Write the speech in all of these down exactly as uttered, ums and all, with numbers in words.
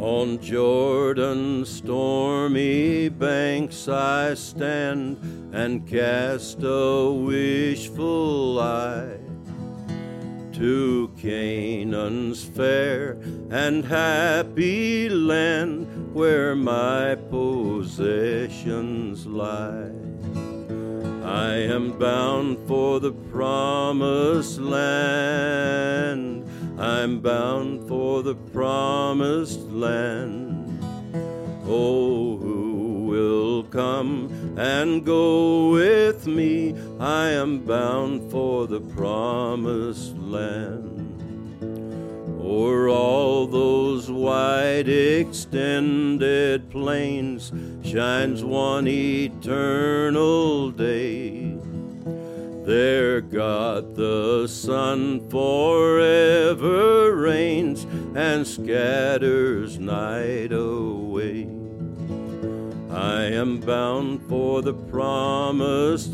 On Jordan's stormy banks I stand and cast a wishful eye to Canaan's fair and happy land where my possessions lie. I am bound for the promised land. I'm bound for the promised land. Oh, who will come and go with me? I am bound for the promised land. O'er all those wide extended plains shines one eternal day. There God the Son forever reigns and scatters night away. I am bound for the promised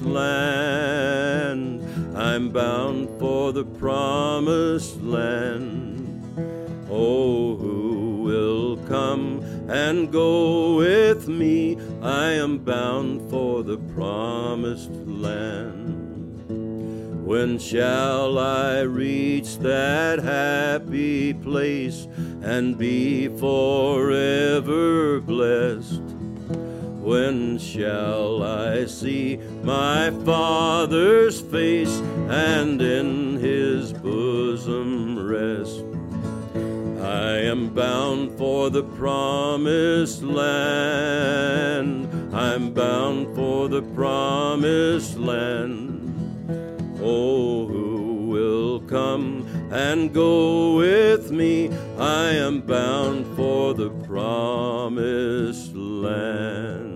land. I'm bound for the promised land. Oh, who will come and go with me? I am bound for the promised land. When shall I reach that happy place and be forever blessed? When shall I see my Father's face and in his bosom rest? I am bound for the promised land. I'm bound for the promised land. Oh, who will come and go with me? I am bound for the promised land.